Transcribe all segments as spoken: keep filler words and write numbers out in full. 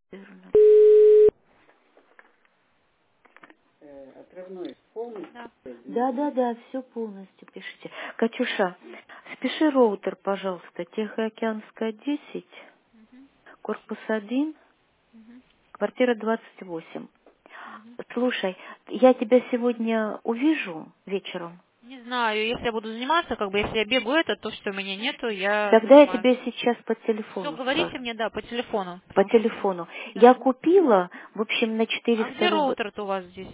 Верно. Э, Отравной полностью? Да. Да. Да, да, да, все полностью пишите. Катюша, спиши роутер, пожалуйста, Тихоокеанская десять, Мгм, корпус один, мгм, квартира двадцать восемь. мгм. Слушай, я тебя сегодня увижу вечером. Не знаю, если я буду заниматься, как бы, если я бегаю это, то что у меня нету, я Тогда я занимаюсь. тебе сейчас по Все, телефону говорите скажу. мне, да, по телефону, По потому что мне... телефону. Я Да. купила, в общем, на А четыреста где рублей. роутер-то у вас здесь?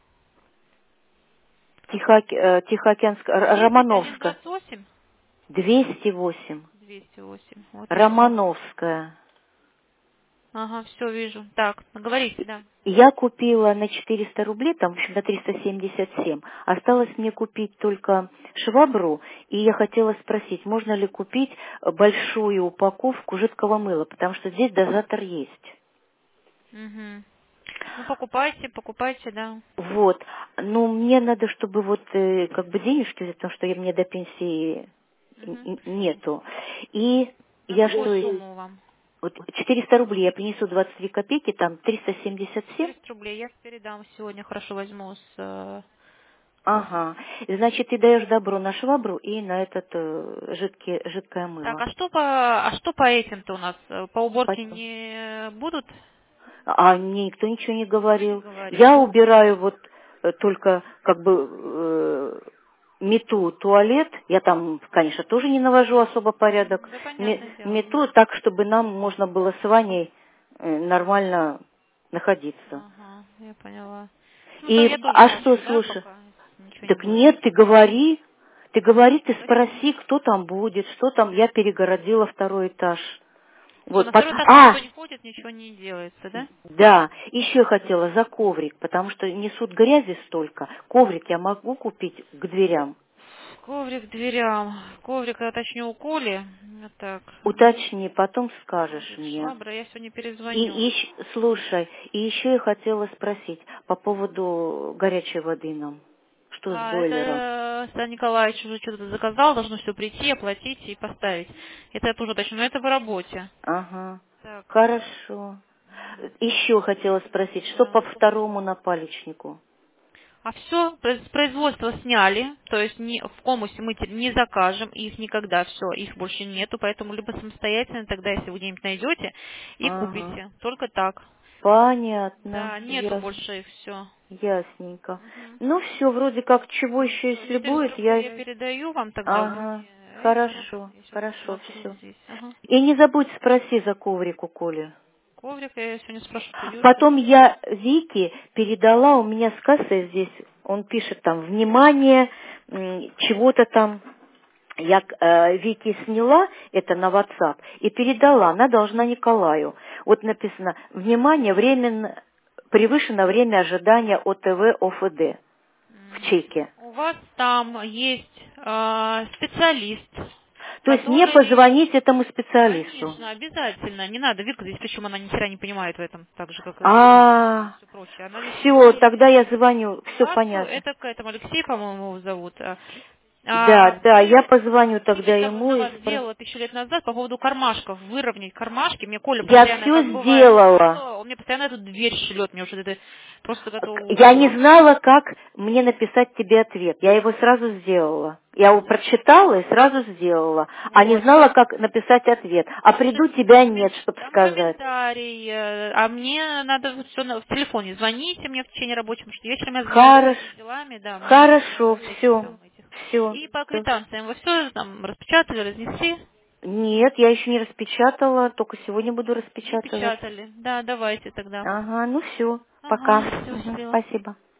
Тихоок- э, Тихоокеанская, Р- Десять один Романовская. двадцать восемь. двести восемь. Двести восемь. Вот вижу. Романовская. Ага, все вижу. Так, говорите, да. Я купила на четыреста рублей, там, в общем, на триста семьдесят семь. Осталось мне купить только швабру, и я хотела спросить, можно ли купить большую упаковку жидкого мыла, потому что здесь дозатор есть. Угу. Ну, покупайте, покупайте, да. Вот. Но мне надо, чтобы вот э, как бы денежки взять, потому что я- мне до пенсии н- Угу. н- нету. И На я какую что, сумму вам? вот четыреста рублей я принесу двадцать две копейки, там триста семьдесят семь. четыреста рублей я передам сегодня, хорошо возьму с... э, Ага. Значит, ты даешь добро на швабру и на этот э, жидкий, жидкое Так, мыло. а что по, а что по этим-то у нас? Э, По уборке Потом. не будут? А мне никто ничего не Никто не говорил. говорил, Я да? убираю вот э, только как бы э, мету туалет. Я там, конечно, тоже не навожу особо порядок. Да, Ме- понятное дело. Мету так, чтобы нам можно было с Ваней э, нормально находиться. Ага, я поняла. Ну, то И, я тоже а что, молчу, да, слушай, пока ничего не так будет. нет, ты говори, ты говори, ты Спасибо. спроси, кто там будет, что там, я перегородила второй этаж. Все, Вот, на пот- второй этаж никто а, не ходит, ничего не делается, да? да, еще хотела за коврик, потому что несут грязи столько. Коврик я могу купить к дверям. Коврик к дверям. Коврик, я точнее, у Коли. Вот так. Уточни, потом скажешь Коврик, мне. швабра, я сегодня И, перезвоню. и щ- слушай, и еще я хотела спросить по поводу горячей воды нам. Что с А, бойлером? это Сан Николаевич уже что-то заказал, должно все прийти, оплатить и поставить. Это я тоже точно, но это в работе. Ага, Так, хорошо. Еще хотела спросить, что да. по второму напалечнику? А все, с производства сняли, то есть ни, в комусе мы теперь не закажем, их никогда, все, их больше нету, поэтому либо самостоятельно тогда, если вы где-нибудь найдете, и Ага, купите. Только так. понятно, Да, нету яс, больше их, все. ясненько. Ну все, вроде как, чего еще если будет, четыреста рублей я... я передаю вам тогда, вы Ага, мне это, хорошо, я сейчас хорошо, посмотрю все. здесь. Ага. И не забудь спроси за коврик у Коли. Коврик, я сегодня спрошу, придет. Потом я Вике передала, у меня с кассой здесь, он пишет там, внимание, м, чего-то там. Я э, Вике сняла это на WhatsApp и передала, она должна Николаю. Вот написано, внимание, временно, превышено время ожидания ОТВ ОФД в чеке. У вас там есть э, специалист, То есть мне который, позвонить этому специалисту. конечно, обязательно, не надо, Вика здесь, причем она ни хера не понимает в этом, так же, как и и А, все прочее. Она здесь все, специалист. тогда я звоню, все Кассу, понятно. это к этому Алексей, по-моему, его зовут. А, Да, а, да, я вы позвоню тогда Видите, ему за и вас спрошу. сделала тысячу лет назад по поводу кармашков, выровнять кармашки. Мне Коля Я постоянно, все как бывает, сделала. что он мне постоянно эту дверь шлет, мне уже это просто готова Я не умереть. знала, как мне написать тебе ответ. Я его сразу сделала. Я его прочитала и сразу сделала. А не Вот. знала, как написать ответ. А приду, Слушайте, тебя нет, коммен- чтобы там сказать. комментарий, э, а мне надо вот все в телефоне. Звоните мне в течение рабочего, потому что вечером я занимаюсь Хорошо. другими делами, да, мне не Хорошо, до этих все. самых этих. Все. И по квитанциям вы все там распечатали, разнесли, Нет, я еще не распечатала, только сегодня буду распечатывать. напечатали. Да, давайте тогда. Ага, ну все. Пока. Ага, все, Мгм, счастливо. спасибо.